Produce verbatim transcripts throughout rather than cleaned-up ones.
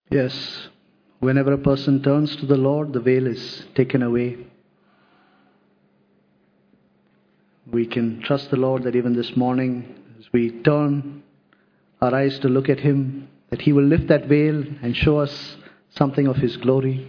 Yes, whenever a person turns to the Lord, the veil is taken away. We can trust the Lord that even this morning, as we turn our eyes to look at Him, that He will lift that veil and show us something of His glory.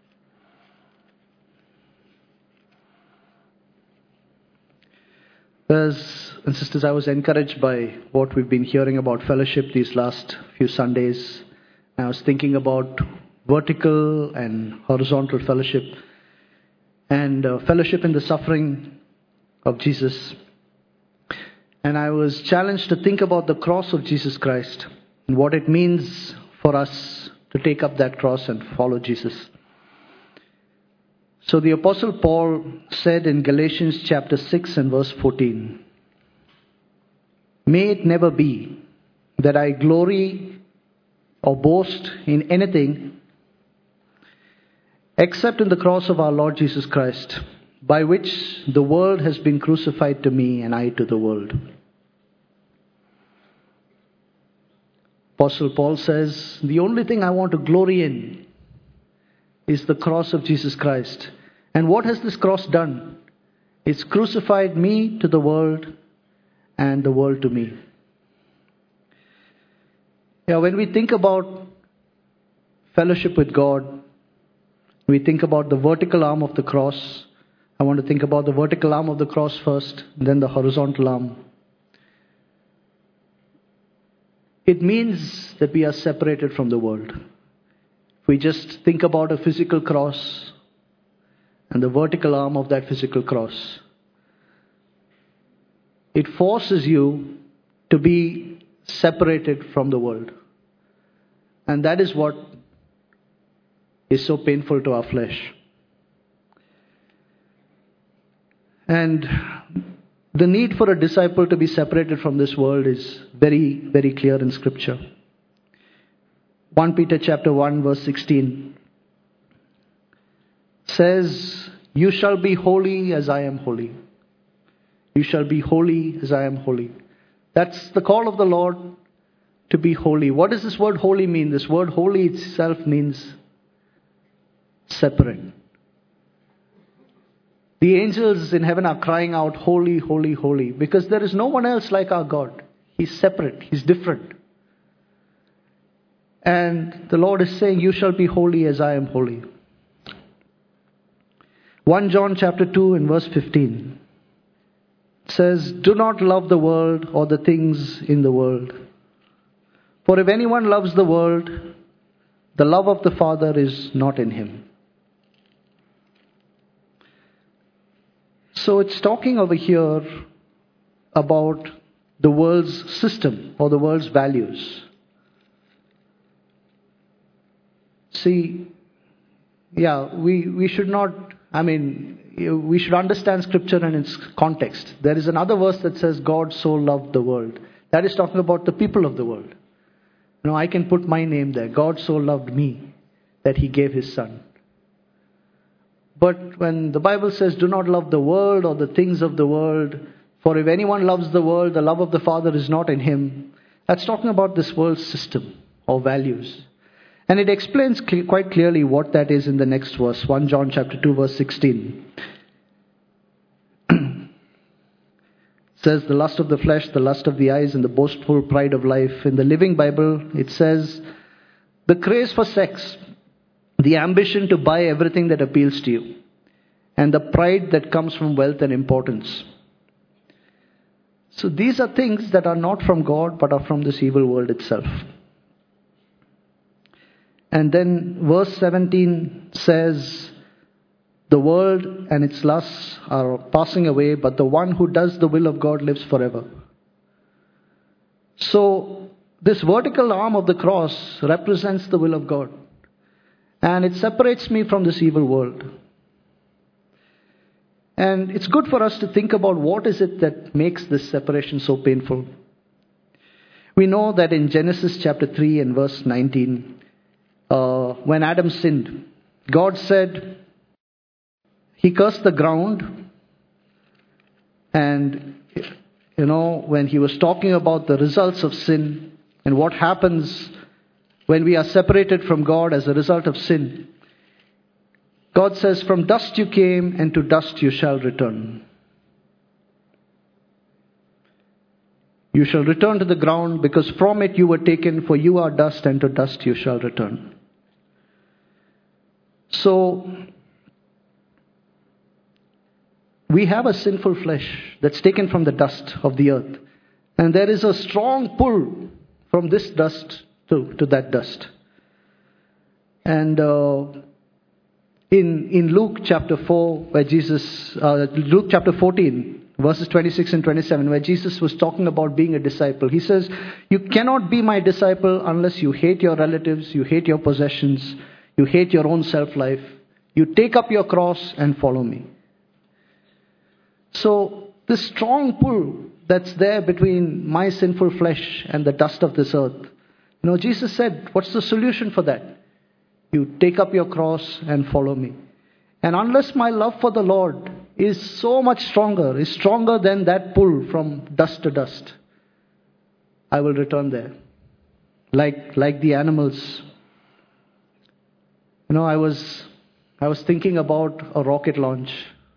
Brothers and sisters, I was encouraged by what we've been hearing about fellowship these last few Sundays. I was thinking about vertical and horizontal fellowship and uh, fellowship in the suffering of Jesus. And I was challenged to think about the cross of Jesus Christ and what it means for us to take up that cross and follow Jesus. So the Apostle Paul said in Galatians chapter six and verse fourteen, "May it never be that I glory or boast in anything except in the cross of our Lord Jesus Christ, by which the world has been crucified to me and I to the world." Apostle Paul says, the only thing I want to glory in is the cross of Jesus Christ. And what has this cross done? It's crucified me to the world and the world to me. Yeah, when we think about fellowship with God, we think about the vertical arm of the cross. I want to think about the vertical arm of the cross first, then the horizontal arm. It means that we are separated from the world. If we just think about a physical cross and the vertical arm of that physical cross, it forces you to be separated from the world. And that is what is so painful to our flesh. And the need for a disciple to be separated from this world is very, very clear in Scripture. First Peter chapter one verse sixteen says, "You shall be holy as I am holy." You shall be holy as I am holy. That's the call of the Lord, to be holy. What does this word holy mean? This word holy itself means separate. The angels in heaven are crying out, "Holy, holy, holy," because there is no one else like our God. He's separate. He's different. And the Lord is saying, "You shall be holy as I am holy." First John chapter two and verse fifteen says, "Do not love the world or the things in the world. For if anyone loves the world, the love of the Father is not in him." So it's talking over here about the world's system or the world's values. See, yeah, we, we should not, I mean, we should understand Scripture in its context. There is another verse that says, "God so loved the world." That is talking about the people of the world. You know, I can put my name there. God so loved me that He gave His Son. But when the Bible says, "Do not love the world or the things of the world, for if anyone loves the world, the love of the Father is not in him," that's talking about this world's system or values. And it explains cl- quite clearly what that is in the next verse, First John chapter two verse sixteen. It says, "The lust of the flesh, the lust of the eyes, and the boastful pride of life." In the Living Bible, it says, "The craze for sex, the ambition to buy everything that appeals to you, and the pride that comes from wealth and importance." So these are things that are not from God, but are from this evil world itself. And then verse seventeen says, "The world and its lusts are passing away, but the one who does the will of God lives forever." So this vertical arm of the cross represents the will of God. And it separates me from this evil world. And it's good for us to think about what is it that makes this separation so painful. We know that in Genesis chapter three and verse nineteen, uh, when Adam sinned, God said, He cursed the ground. And, you know, when He was talking about the results of sin and what happens when we are separated from God as a result of sin, God says, from dust you came and to dust you shall return. You shall return to the ground because from it you were taken, for you are dust and to dust you shall return. So, we have a sinful flesh that's taken from the dust of the earth. And there is a strong pull from this dust to, to that dust. And uh, in, in Luke chapter four, where Jesus, uh, Luke chapter fourteen, verses twenty-six and twenty-seven, where Jesus was talking about being a disciple. He says, you cannot be my disciple unless you hate your relatives, you hate your possessions, you hate your own self-life. You take up your cross and follow me. So, this strong pull that's there between my sinful flesh and the dust of this earth. You know, Jesus said, what's the solution for that? You take up your cross and follow me. And unless my love for the Lord is so much stronger, is stronger than that pull from dust to dust, I will return there. Like, like the animals. You know, I was, I was thinking about a rocket launch.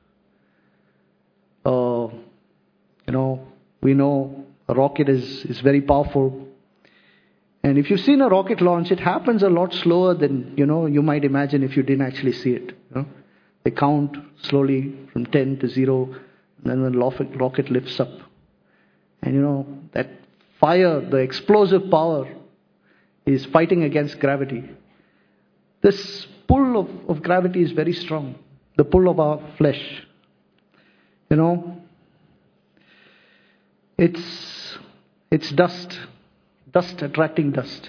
Uh, you know, we know a rocket is, is very powerful. And if you've seen a rocket launch, it happens a lot slower than, you know, you might imagine if you didn't actually see it. You know? They count slowly from ten to zero, and then when the rocket lifts up. And you know, that fire, the explosive power, is fighting against gravity. This pull of, of gravity is very strong. The pull of our flesh. You know, it's, it's dust. Dust attracting dust.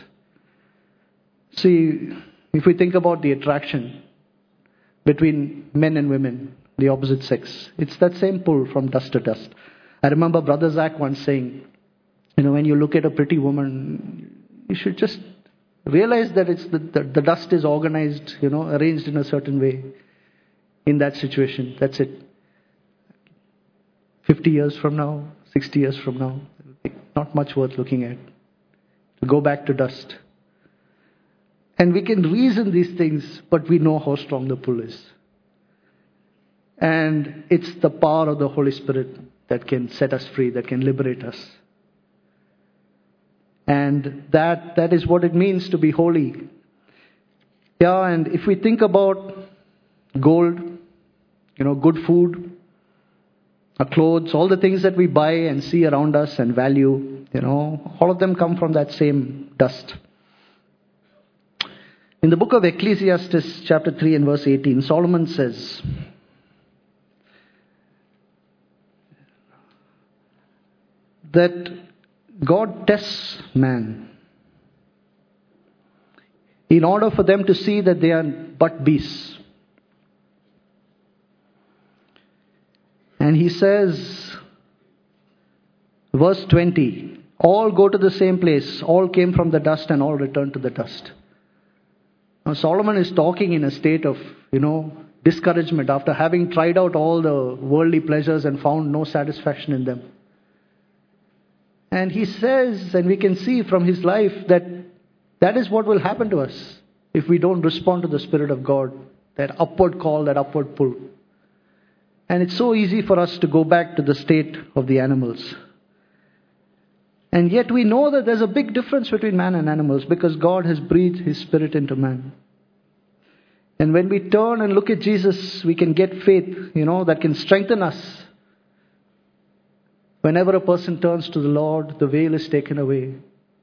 See, if we think about the attraction between men and women, the opposite sex, it's that same pull from dust to dust. I remember Brother Zach once saying, you know, when you look at a pretty woman, you should just realize that it's the, the, the dust is organized, you know, arranged in a certain way in that situation. That's it. fifty years from now, sixty years from now, not much worth looking at. Go back to dust. And we can reason these things, but we know how strong the pull is. And it's the power of the Holy Spirit that can set us free, that can liberate us. And that that is what it means to be holy. Yeah, and if we think about gold, you know, good food, our clothes, all the things that we buy and see around us and value, you know, all of them come from that same dust. In the book of Ecclesiastes, chapter three and verse eighteen, Solomon says, that God tests man in order for them to see that they are but beasts. And he says, verse twenty, all go to the same place, all came from the dust and all return to the dust. Now Solomon is talking in a state of, you know, discouragement after having tried out all the worldly pleasures and found no satisfaction in them. And he says, and we can see from his life, that that is what will happen to us if we don't respond to the Spirit of God, that upward call, that upward pull. And it's so easy for us to go back to the state of the animals. And yet we know that there's a big difference between man and animals because God has breathed His Spirit into man. And when we turn and look at Jesus, we can get faith, you know, that can strengthen us. Whenever a person turns to the Lord, the veil is taken away.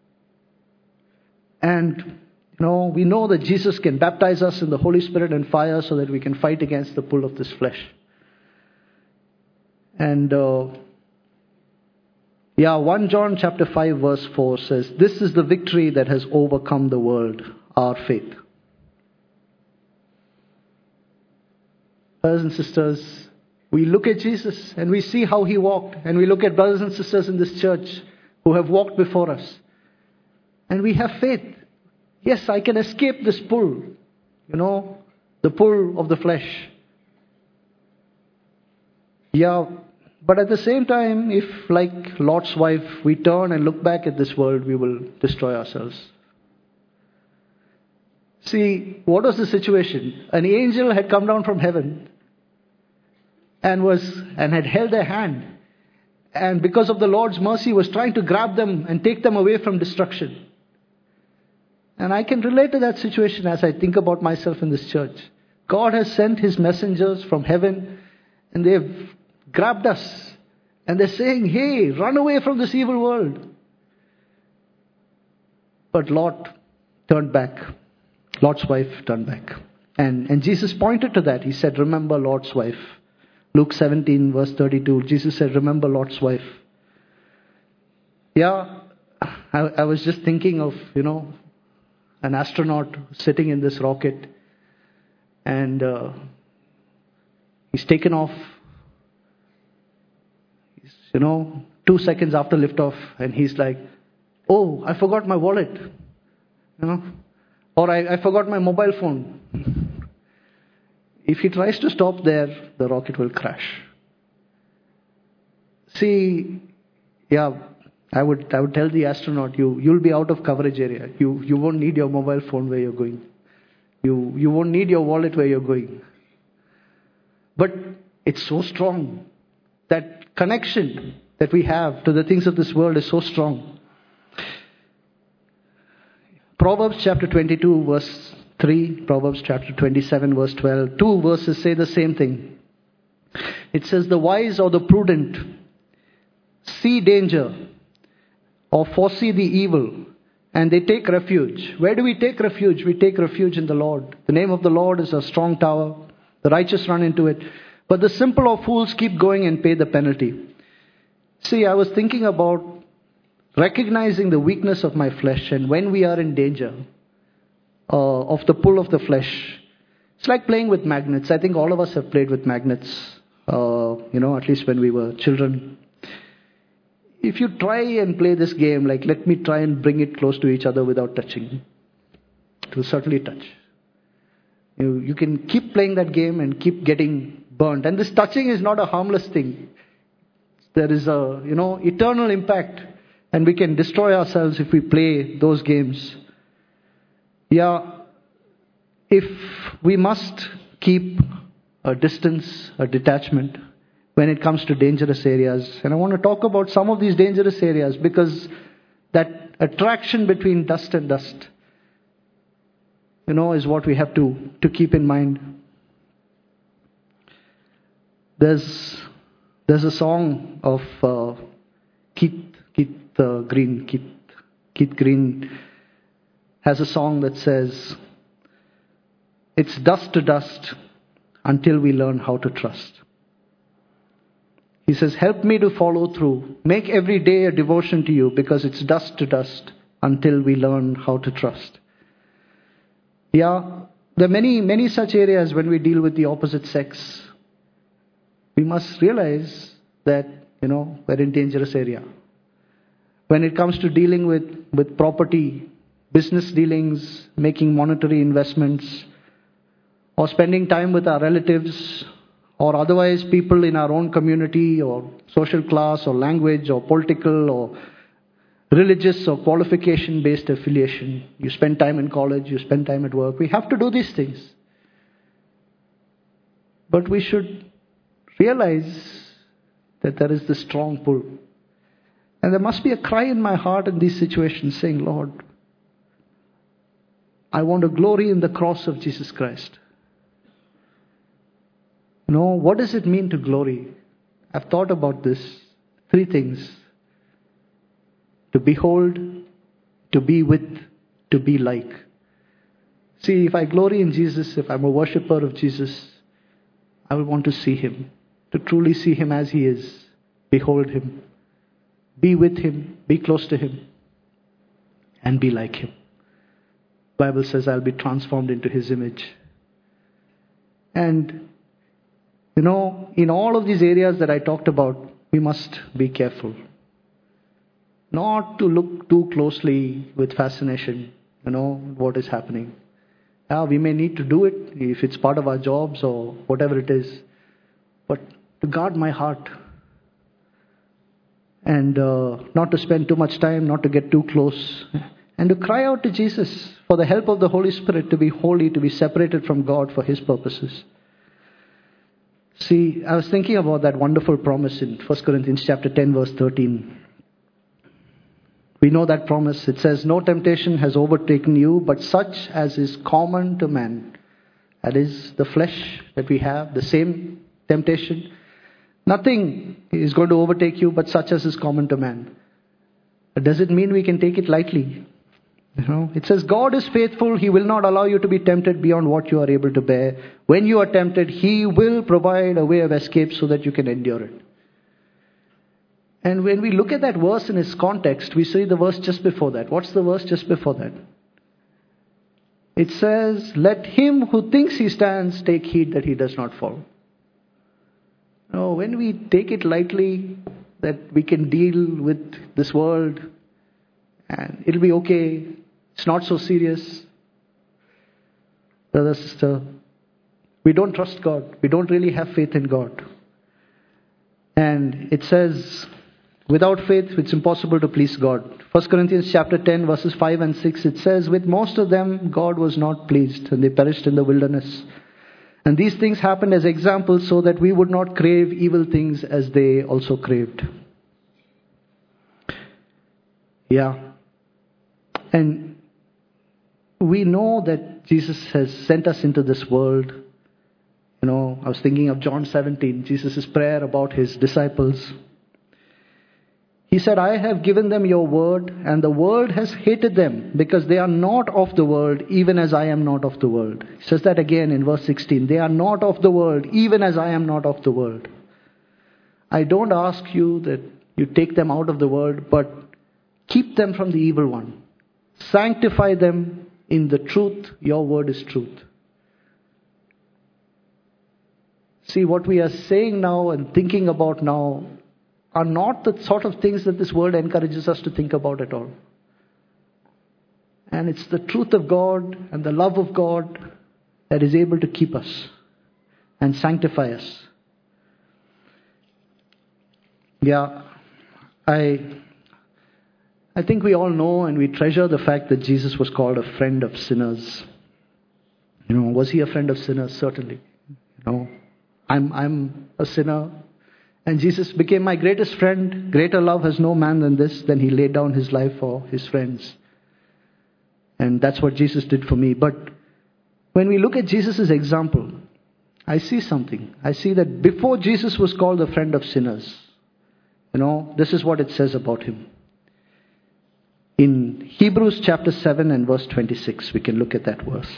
And, you know, we know that Jesus can baptize us in the Holy Spirit and fire so that we can fight against the pull of this flesh. And, uh, yeah, First John chapter five verse four says, this is the victory that has overcome the world, our faith. Brothers and sisters, we look at Jesus and we see how He walked. And we look at brothers and sisters in this church who have walked before us. And we have faith. Yes, I can escape this pull. You know, the pull of the flesh. Yeah, but at the same time, if like Lot's wife, we turn and look back at this world, we will destroy ourselves. See, what was the situation? An angel had come down from heaven and was and had held their hand. And because of the Lord's mercy, was trying to grab them and take them away from destruction. And I can relate to that situation as I think about myself in this church. God has sent His messengers from heaven and they've grabbed us. And they're saying, hey, run away from this evil world. But Lot turned back. Lot's wife turned back. And, and Jesus pointed to that. He said, remember Lot's wife. Luke seventeen verse thirty-two. Jesus said, remember Lot's wife. Yeah, I, I was just thinking of, you know, an astronaut sitting in this rocket. And uh, he's taken off. He's, you know, two seconds after liftoff. And he's like, oh, I forgot my wallet. You know. Or I, I forgot my mobile phone. If he tries to stop there, the rocket will crash. See, yeah, I would I would tell the astronaut, you you'll be out of coverage area. You you won't need your mobile phone where you're going. You you won't need your wallet where you're going. But it's so strong. That connection that we have to the things of this world is so strong. Proverbs chapter twenty-two verse three, Proverbs chapter twenty-seven verse twelve. Two verses say the same thing. It says, the wise or the prudent see danger or foresee the evil and they take refuge. Where do we take refuge? We take refuge in the Lord. The name of the Lord is a strong tower. The righteous run into it. But the simple or fools keep going and pay the penalty. See, I was thinking about recognizing the weakness of my flesh, and when we are in danger uh, of the pull of the flesh, it's like playing with magnets. I think all of us have played with magnets, uh, you know, at least when we were children. If you try and play this game, like let me try and bring it close to each other without touching, it will certainly touch. You, you can keep playing that game and keep getting burnt. And this touching is not a harmless thing. There is a, you know, eternal impact. And we can destroy ourselves if we play those games. Yeah, if we must keep a distance, a detachment, when it comes to dangerous areas. And I want to talk about some of these dangerous areas because that attraction between dust and dust, you know, is what we have to, to keep in mind. There's, there's a song of uh, Keith Keith uh, Green, Keith, Keith Green has a song that says, it's dust to dust until we learn how to trust. He says, help me to follow through. Make every day a devotion to you because it's dust to dust until we learn how to trust. Yeah, there are many, many such areas when we deal with the opposite sex. We must realize that, you know, we're in a dangerous area. When it comes to dealing with, with property, business dealings, making monetary investments, or spending time with our relatives, or otherwise people in our own community, or social class, or language, or political, or religious, or qualification-based affiliation. You spend time in college, you spend time at work. We have to do these things. But we should realize that there is this strong pull. And there must be a cry in my heart in these situations saying, Lord, I want to glory in the cross of Jesus Christ. You know, what does it mean to glory? I've thought about this. Three things. To behold, to be with, to be like. See, if I glory in Jesus, if I'm a worshipper of Jesus, I will want to see Him. To truly see Him as He is. Behold Him. Be with Him, be close to Him, and be like Him. The Bible says, I'll be transformed into His image. And, you know, in all of these areas that I talked about, we must be careful. Not to look too closely with fascination, you know, what is happening. Yeah, we may need to do it if it's part of our jobs or whatever it is. But to guard my heart. And uh, not to spend too much time, not to get too close, and to cry out to Jesus for the help of the Holy Spirit to be holy, to be separated from God for His purposes. See, I was thinking about that wonderful promise in First Corinthians chapter ten, verse thirteen. We know that promise. It says, no temptation has overtaken you, but such as is common to man. That is the flesh that we have, the same temptation. Nothing is going to overtake you, but such as is common to man. But does it mean we can take it lightly? You know, it says God is faithful. He will not allow you to be tempted beyond what you are able to bear. When you are tempted, He will provide a way of escape so that you can endure it. And when we look at that verse in its context, we see the verse just before that. What's the verse just before that? It says, let him who thinks he stands take heed that he does not fall. No, when we take it lightly, that we can deal with this world and it'll be okay, it's not so serious. Brother, sister, we don't trust God. We don't really have faith in God. And it says, without faith, it's impossible to please God. First Corinthians chapter ten, verses five and six, it says, with most of them, God was not pleased, and they perished in the wilderness. And these things happened as examples so that we would not crave evil things as they also craved. Yeah. And we know that Jesus has sent us into this world. You know, I was thinking of John seventeen, Jesus' prayer about His disciples. He said, I have given them your word, and the world has hated them because they are not of the world, even as I am not of the world. He says that again in verse sixteen. They are not of the world, even as I am not of the world. I don't ask you that you take them out of the world, but keep them from the evil one. Sanctify them in the truth. Your word is truth. See, what we are saying now and thinking about now are not the sort of things that this world encourages us to think about at all. And it's the truth of God and the love of God that is able to keep us and sanctify us. Yeah, I, I think we all know and we treasure the fact that Jesus was called a friend of sinners. You know, was He a friend of sinners? Certainly. You know, I'm, I'm a sinner. And Jesus became my greatest friend. Greater love has no man than this, than He laid down His life for His friends. And that's what Jesus did for me. But when we look at Jesus' example, I see something. I see that before Jesus was called a friend of sinners, you know, this is what it says about Him. In Hebrews chapter seven and verse twenty-six, we can look at that verse.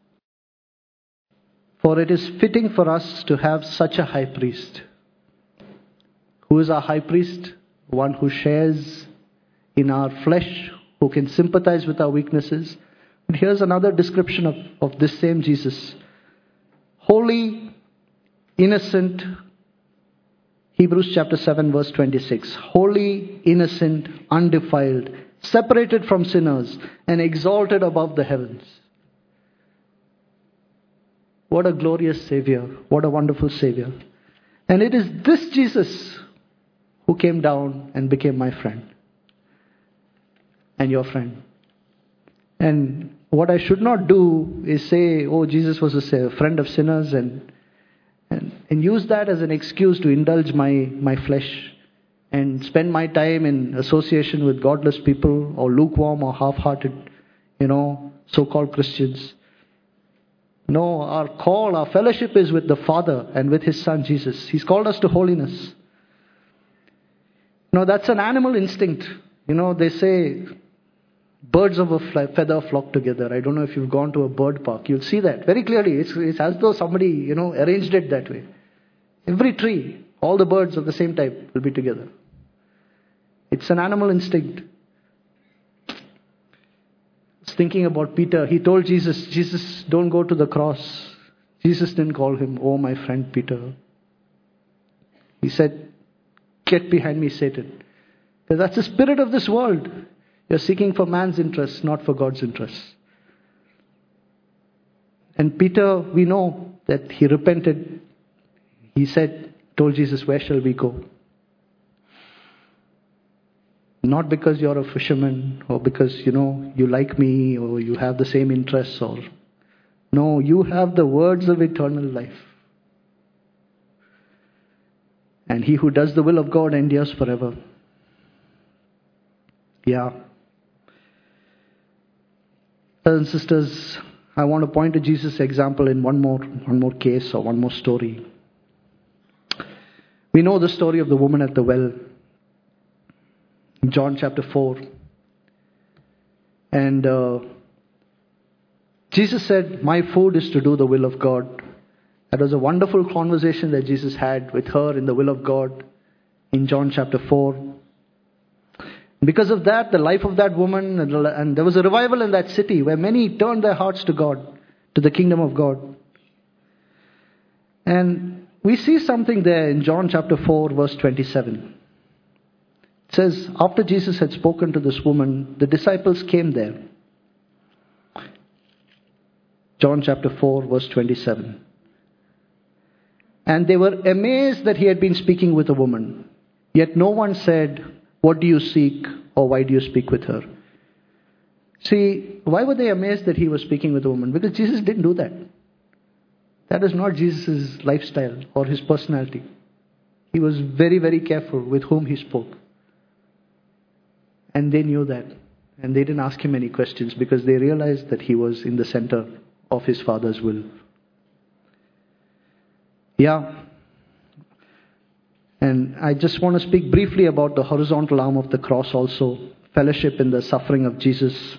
For it is fitting for us to have such a high priest. Who is our high priest? One who shares in our flesh, who can sympathize with our weaknesses. But here's another description of, of this same Jesus. Holy, innocent, Hebrews chapter seven verse twenty-six. Holy, innocent, undefiled, separated from sinners, and exalted above the heavens. What a glorious Savior. What a wonderful Savior. And it is this Jesus who came down and became my friend and your friend. And what I should not do is say, oh, Jesus was a friend of sinners, and and, and use that as an excuse to indulge my, my flesh and spend my time in association with godless people or lukewarm or half-hearted, you know, so-called Christians. No, our call, our fellowship is with the Father and with His Son Jesus. He's called us to holiness. No, that's an animal instinct. You know, they say birds of a feather flock together. I don't know if you've gone to a bird park. You'll see that very clearly. It's, it's as though somebody, you know, arranged it that way. Every tree, all the birds of the same type will be together. It's an animal instinct. I was thinking about Peter. He told Jesus, Jesus, don't go to the cross. Jesus didn't call him, oh, my friend Peter. He said, get behind me, Satan. Because that's the spirit of this world. You're seeking for man's interests, not for God's interests. And Peter, we know that he repented. He said, told Jesus, where shall we go? Not because you're a fisherman or because, you know, you like me or you have the same interests or... No, you have the words of eternal life. And he who does the will of God endures forever. Yeah. Brothers and sisters, I want to point to Jesus' example in one more, one more case or one more story. We know the story of the woman at the well. John chapter four. And uh, Jesus said, my food is to do the will of God. That was a wonderful conversation that Jesus had with her in the will of God in John chapter four. Because of that, the life of that woman, and there was a revival in that city where many turned their hearts to God, to the kingdom of God. And we see something there in John chapter four, verse twenty-seven. It says, after Jesus had spoken to this woman, the disciples came there. John chapter four, verse twenty-seven. And they were amazed that he had been speaking with a woman. Yet no one said, what do you seek, or why do you speak with her? See, why were they amazed that he was speaking with a woman? Because Jesus didn't do that. That is not Jesus' lifestyle or his personality. He was very, very careful with whom he spoke. And they knew that. And they didn't ask him any questions because they realized that he was in the center of his Father's will. Yeah. And I just want to speak briefly about the horizontal arm of the cross also. Fellowship in the suffering of Jesus.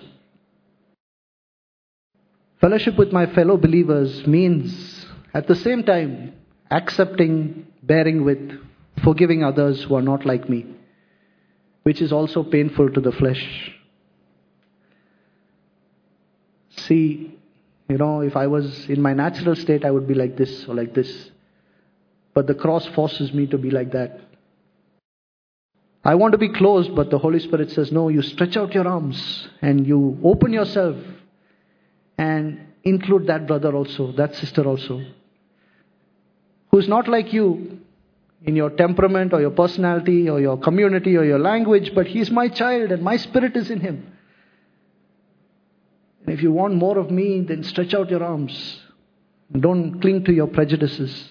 Fellowship with my fellow believers means at the same time accepting, bearing with, forgiving others who are not like me, which is also painful to the flesh. See, you know, if I was in my natural state, I would be like this or like this. But the cross forces me to be like that. I want to be closed, but the Holy Spirit says, no, you stretch out your arms and you open yourself and include that brother also, that sister also, who's not like you in your temperament or your personality or your community or your language, but he's my child and my spirit is in him. And if you want more of me, then stretch out your arms. Don't cling to your prejudices.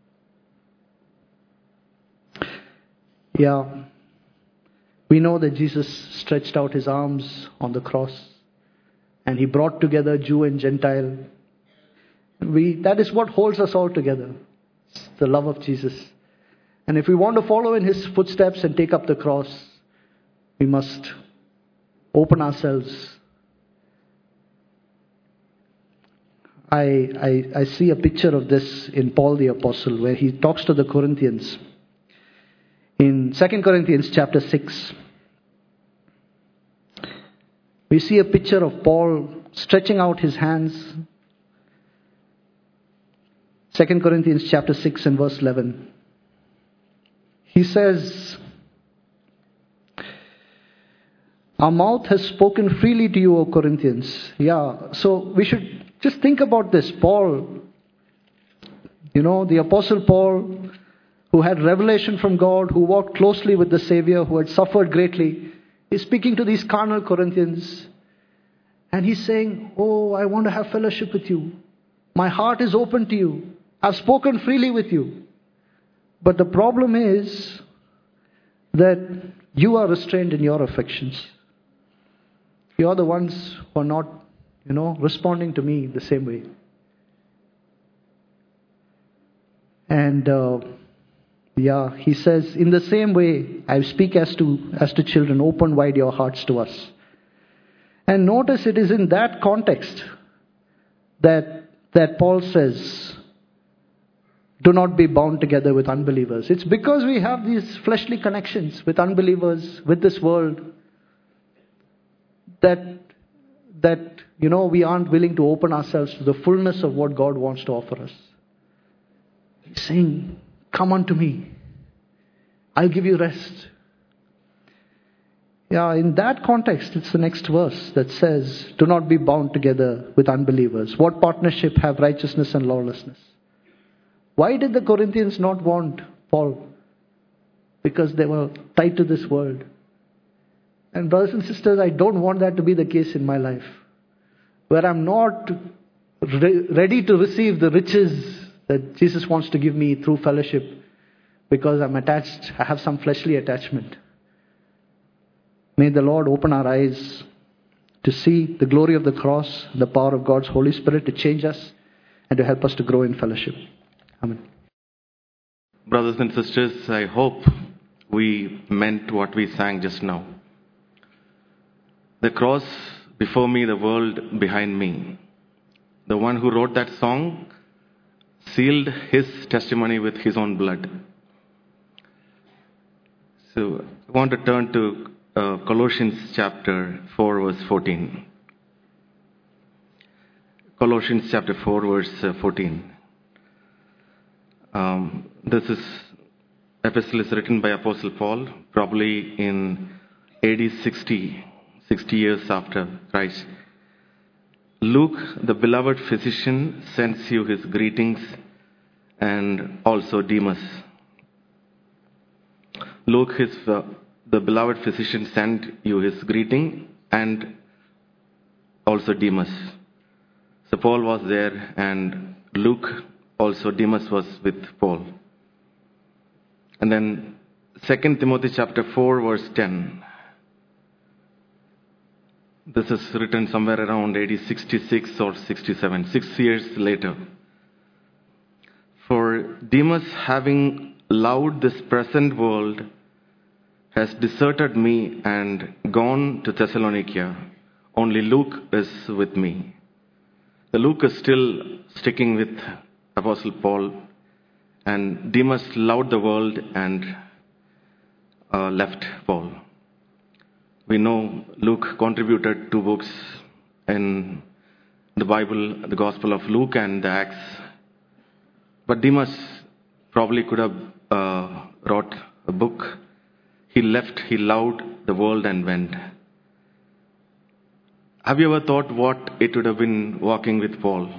Yeah. We know that Jesus stretched out his arms on the cross and he brought together Jew and Gentile. We, that is what holds us all together. It's the love of Jesus. And if we want to follow in his footsteps and take up the cross, we must open ourselves. I, I, I see a picture of this in Paul the Apostle where he talks to the Corinthians. In Second Corinthians chapter six, we see a picture of Paul stretching out his hands. Second Corinthians chapter six and verse eleven. He says, our mouth has spoken freely to you, O Corinthians. Yeah, so we should just think about this. Paul, you know, the Apostle Paul, who had revelation from God, who walked closely with the Savior, who had suffered greatly, is speaking to these carnal Corinthians. And he's saying, oh, I want to have fellowship with you. My heart is open to you. I've spoken freely with you. But the problem is that you are restrained in your affections. You are the ones who are not, you know, responding to me the same way. And uh, yeah, he says, in the same way, I speak as to as to children, open wide your hearts to us. And notice it is in that context that that Paul says, do not be bound together with unbelievers. It's because we have these fleshly connections with unbelievers, with this world, that that you know we aren't willing to open ourselves to the fullness of what God wants to offer us. He's saying, come unto me. I'll give you rest. Yeah, in that context, it's the next verse that says, do not be bound together with unbelievers. What partnership have righteousness and lawlessness? Why did the Corinthians not want Paul? Because they were tied to this world. And brothers and sisters, I don't want that to be the case in my life, where I'm not re- ready to receive the riches that Jesus wants to give me through fellowship because I'm attached, I have some fleshly attachment. May the Lord open our eyes to see the glory of the cross, the power of God's Holy Spirit to change us and to help us to grow in fellowship. Amen. Brothers and sisters, I hope we meant what we sang just now. The cross before me, the world behind me. The one who wrote that song sealed his testimony with his own blood. So I want to turn to uh, Colossians chapter four, verse fourteen. Colossians chapter four, verse fourteen. Um, this is epistle is written by Apostle Paul, probably in A D sixty, sixty years after Christ. Luke, the beloved physician, sends you his greetings, and also Demas. Luke, his, uh, the beloved physician, sent you his greeting, and also Demas. So Paul was there, and Luke, also Demas was with Paul. And then Second Timothy chapter four, verse ten. This is written somewhere around A D sixty-six or sixty-seven, six years later. For Demas, having loved this present world, has deserted me and gone to Thessalonica. Only Luke is with me. The Luke is still sticking with Apostle Paul, and Demas loved the world and uh, left Paul. We know Luke contributed two books in the Bible, the Gospel of Luke and the Acts. But Demas probably could have uh, wrote a book. He left, he loved the world and went. Have you ever thought what it would have been walking with Paul?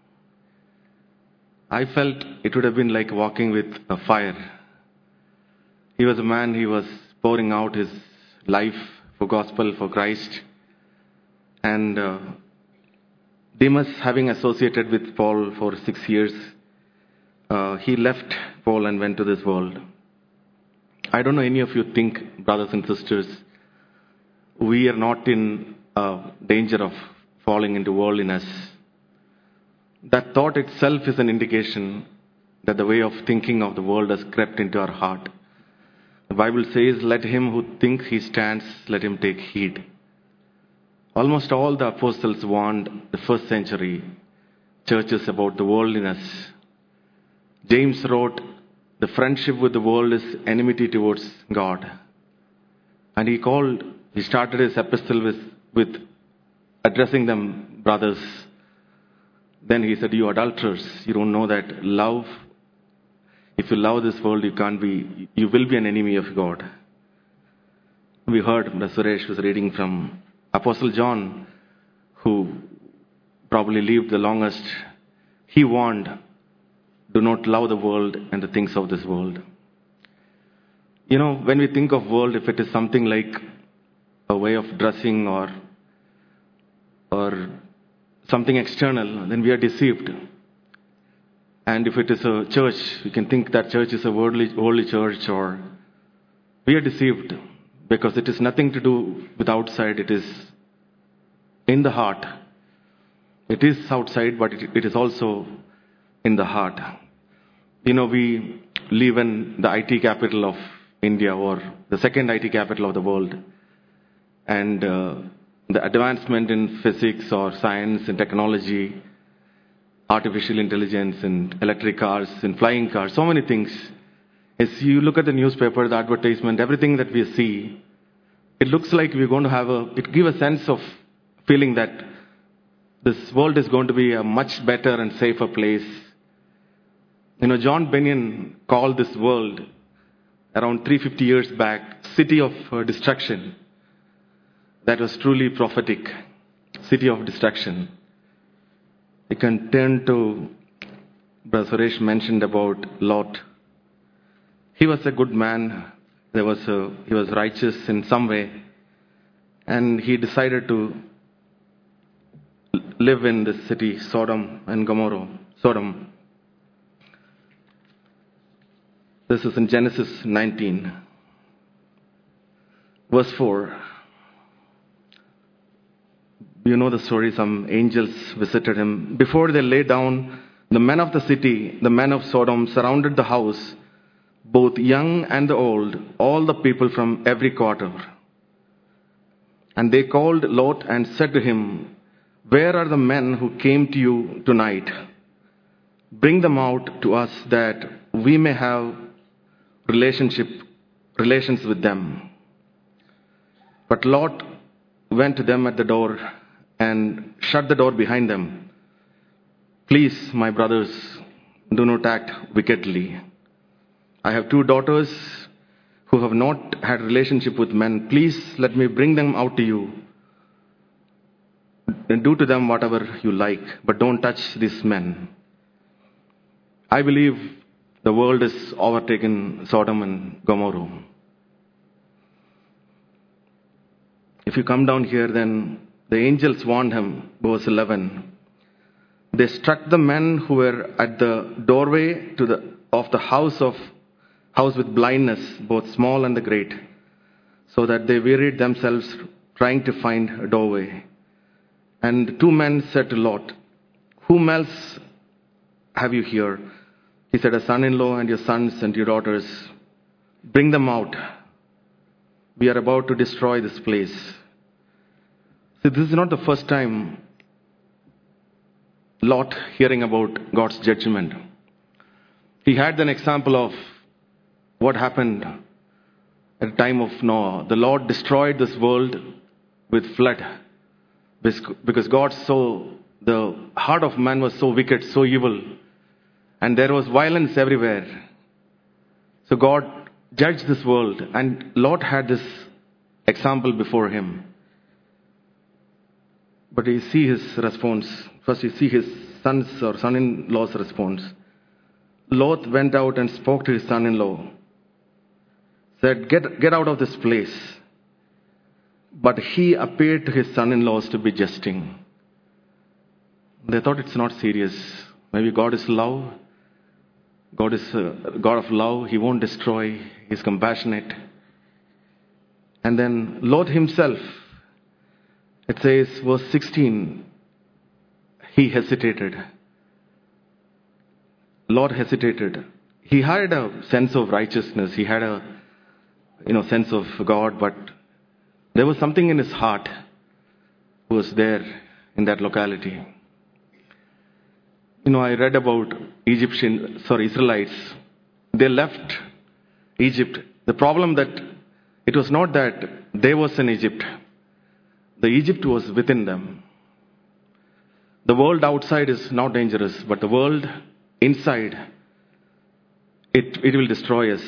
I felt it would have been like walking with a fire. He was a man, he was pouring out his life for gospel, for Christ. And uh, Demas, having associated with Paul for six years, uh, he left Paul and went to this world. I don't know any of you think, brothers and sisters, we are not in uh, danger of falling into worldliness. That thought itself is an indication that the way of thinking of the world has crept into our heart. The Bible says, let him who thinks he stands, let him take heed. Almost all the apostles warned the first century churches about the worldliness. James wrote, the friendship with the world is enmity towards God. And he called, he started his epistle with, with addressing them, brothers. Then he said, you adulterers, you don't know that love, if you love this world, you can't be, you will be an enemy of God. We heard, Suresh was reading from Apostle John, who probably lived the longest. He warned, do not love the world and the things of this world. You know, when we think of world, if it is something like a way of dressing or, or something external, then we are deceived. And if it is a church, we can think that church is a worldly, worldly church, or we are deceived because it is nothing to do with outside. It is in the heart. It is outside, but it, it is also in the heart. You know, we live in the I T capital of India, or the second I T capital of the world. And uh, the advancement in physics or science and technology, artificial intelligence and electric cars and flying cars, so many things. As you look at the newspaper, the advertisement, everything that we see, it looks like we're going to have a, it gives a sense of feeling that this world is going to be a much better and safer place. You know, John Bunyan called this world around three hundred fifty years back, city of uh, destruction. That was truly prophetic, city of destruction. You can turn to, Brother Suresh mentioned about Lot. He was a good man. There was a, he was righteous in some way. And he decided to live in this city, Sodom and Gomorrah. Sodom. This is in Genesis nineteen, verse four. You know the story, some angels visited him. Before they lay down, the men of the city, the men of Sodom, surrounded the house, both young and the old, all the people from every quarter. And they called Lot and said to him, "Where are the men who came to you tonight? Bring them out to us that we may have relationship, relations with them." But Lot went to them at the door and shut the door behind them. "Please, my brothers, do not act wickedly. I have two daughters who have not had relationship with men. Please let me bring them out to you. And do to them whatever you like, but don't touch these men." I believe the world has overtaken Sodom and Gomorrah. If you come down here, then the angels warned him, verse eleven. They struck the men who were at the doorway to the, of the house of house with blindness, both small and the great, so that they wearied themselves trying to find a doorway. And two men said to Lot, "Whom else have you here?" He said, "A son-in-law and your sons and your daughters. Bring them out. We are about to destroy this place." See, this is not the first time Lot hearing about God's judgment. He had an example of what happened at the time of Noah. The Lord destroyed this world with flood because God saw the heart of man was so wicked, so evil, and there was violence everywhere. So God judged this world, and Lot had this example before him. But you see his response. First you see his son's or son-in-law's response. Lot went out and spoke to his son-in-law. Said, get, get out of this place. But he appeared to his son-in-laws to be jesting. They thought it's not serious. Maybe God is love. God is a God of love. He won't destroy. He's compassionate. And then Lot himself, it says, verse sixteen, he hesitated. Lot hesitated. He had a sense of righteousness. He had a, you know, sense of God, but there was something in his heart who was there in that locality. You know, I read about Egyptian, sorry, Israelites. They left Egypt. The problem that it was not that they was in Egypt. The Egypt was within them. The world outside is not dangerous, but the world inside, it, it will destroy us.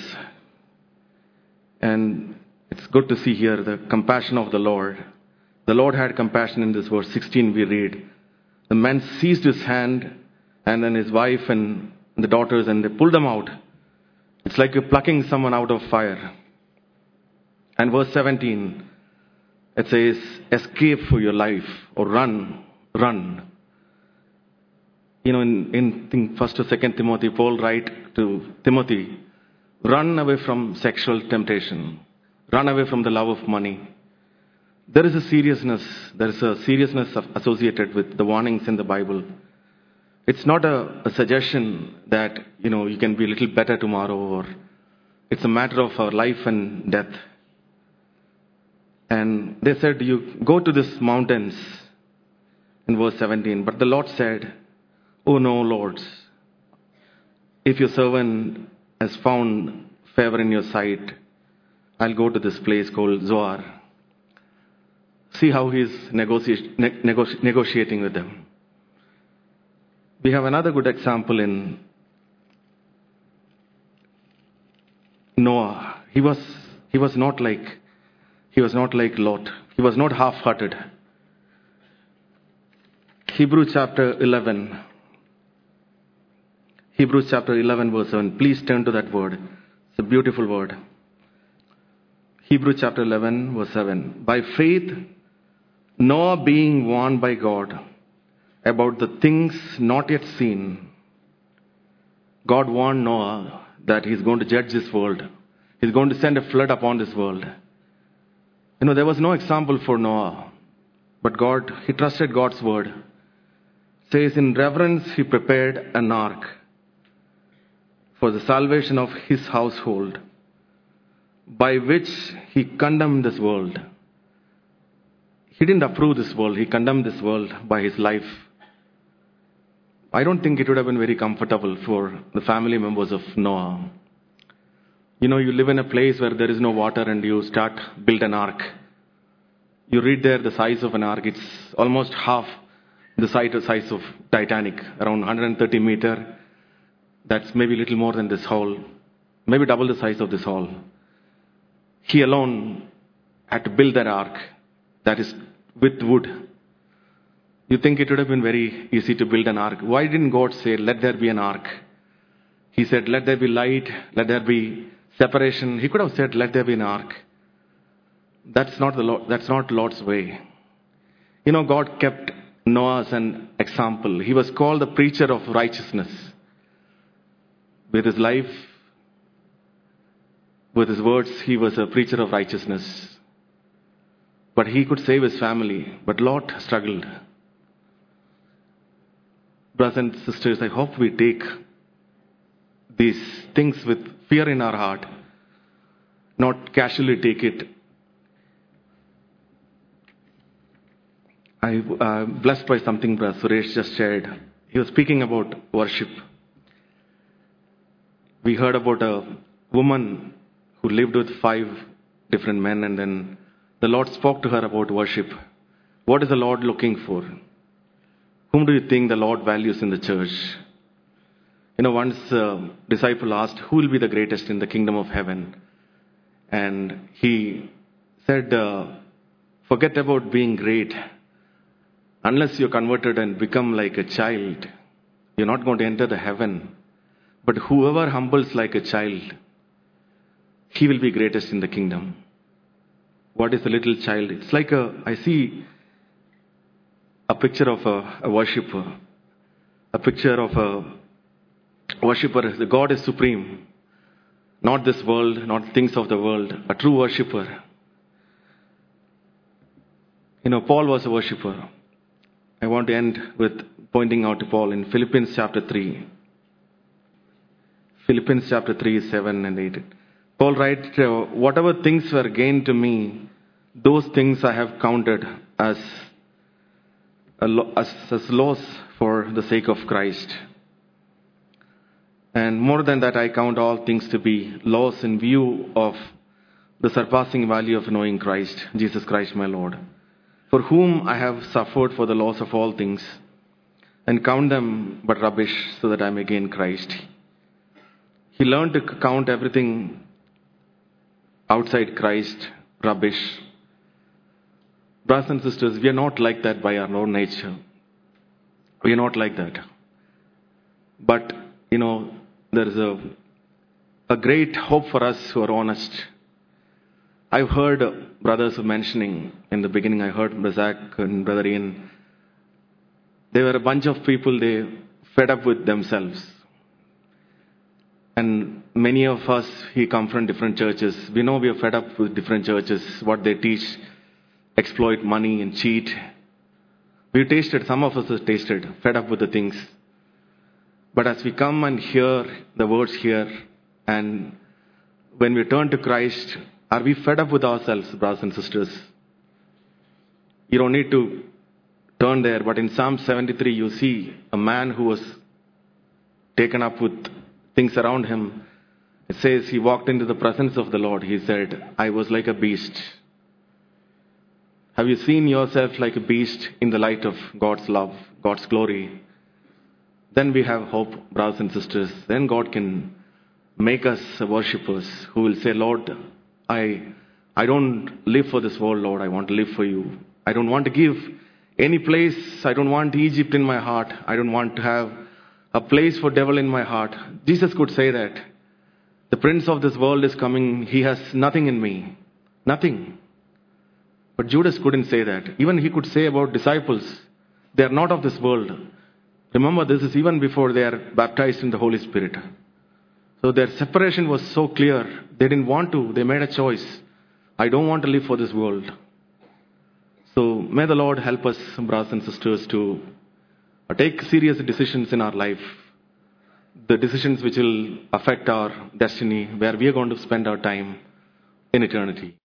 And it's good to see here the compassion of the Lord. The Lord had compassion in this verse sixteen we read. The man seized his hand and then his wife and the daughters and they pulled them out. It's like you're plucking someone out of fire. And verse seventeen, it says, escape for your life or run, run. You know, in, in think First or Second Timothy, Paul write to Timothy, run away from sexual temptation. Run away from the love of money. There is a seriousness, there is a seriousness associated with the warnings in the Bible. It's not a, a suggestion that, you know, you can be a little better tomorrow, or it's a matter of our life and death. And they said, you go to these mountains in verse seventeen. But the Lord said, oh no, Lord, if your servant has found favor in your sight, I'll go to this place called Zoar. See how he's negoti- ne- negoti- negotiating with them. We have another good example in Noah. He was he was not like he was not like Lot. He was not half-hearted. Hebrews chapter eleven. Hebrews chapter eleven verse seven. Please turn to that word. It's a beautiful word. Hebrews chapter eleven, verse seven. By faith, Noah being warned by God about the things not yet seen. God warned Noah that he's going to judge this world. He's going to send a flood upon this world. You know, there was no example for Noah. But God, he trusted God's word. It says, in reverence, he prepared an ark for the salvation of his household, by which he condemned this world. He didn't approve this world. He condemned this world by his life. I don't think it would have been very comfortable for the family members of Noah. You know, you live in a place where there is no water and you start build an ark. You read there the size of an ark. It's almost half the size of Titanic, around one hundred thirty meter. That's maybe a little more than this hall, maybe double the size of this hall. He alone had to build that ark that is with wood. You think it would have been very easy to build an ark. Why didn't God say, let there be an ark? He said, let there be light, let there be separation. He could have said, let there be an ark. That's not the Lord, that's not Lord's way. You know, God kept Noah as an example. He was called the preacher of righteousness. With his life, with his words, he was a preacher of righteousness. But he could save his family. But Lot struggled. Brothers and sisters, I hope we take these things with fear in our heart, not casually take it. I uh, blessed by something Brother Suresh just shared. He was speaking about worship. We heard about a woman who lived with five different men, and then the Lord spoke to her about worship. What is the Lord looking for? Whom do you think the Lord values in the church? You know, once a disciple asked, who will be the greatest in the kingdom of heaven? And he said, uh, forget about being great. Unless you're converted and become like a child, you're not going to enter the heaven. But whoever humbles like a child, he will be greatest in the kingdom. What is a little child? It's like a, I see a picture of a, a worshipper. A picture of a worshipper. The God is supreme. Not this world, not things of the world. A true worshipper. You know, Paul was a worshipper. I want to end with pointing out to Paul in Philippians chapter three. Philippians chapter three, seven and eight. Paul writes, whatever things were gained to me, those things I have counted as, as, as loss for the sake of Christ. And more than that, I count all things to be loss in view of the surpassing value of knowing Christ, Jesus Christ my Lord, for whom I have suffered for the loss of all things, and count them but rubbish, so that I may gain Christ. He learned to count everything outside Christ rubbish. Brothers and sisters, we are not like that by our own nature. We are not like that. But, you know, there is a, a great hope for us who are honest. I've heard brothers mentioning in the beginning, I heard Brother Zach and Brother Ian. They were a bunch of people, they fed up with themselves. And many of us, we come from different churches. We know we are fed up with different churches, what they teach, exploit money and cheat. We tasted, some of us have tasted, fed up with the things. But as we come and hear the words here, and when we turn to Christ, are we fed up with ourselves, brothers and sisters? You don't need to turn there, but in Psalm seventy-three, you see a man who was taken up with things around him. It says he walked into the presence of the Lord. He said, I was like a beast. Have you seen yourself like a beast in the light of God's love, God's glory? Then we have hope, brothers and sisters. Then God can make us worshippers who will say, Lord, I, I don't live for this world, Lord. I want to live for you. I don't want to give any place. I don't want Egypt in my heart. I don't want to have a place for devil in my heart. Jesus could say that. The prince of this world is coming. He has nothing in me. Nothing. But Judas couldn't say that. Even he could say about disciples, they are not of this world. Remember, this is even before they are baptized in the Holy Spirit. So their separation was so clear. They didn't want to. They made a choice. I don't want to live for this world. So may the Lord help us, brothers and sisters, to take serious decisions in our life. The decisions which will affect our destiny, where we are going to spend our time in eternity.